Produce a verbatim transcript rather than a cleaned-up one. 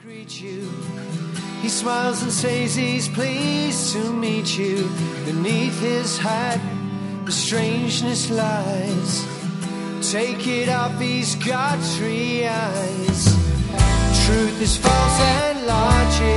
greet you. He smiles and says he's pleased to meet you. Beneath his hat, the strangeness lies. Take it off, he's got three eyes. Truth is false and logic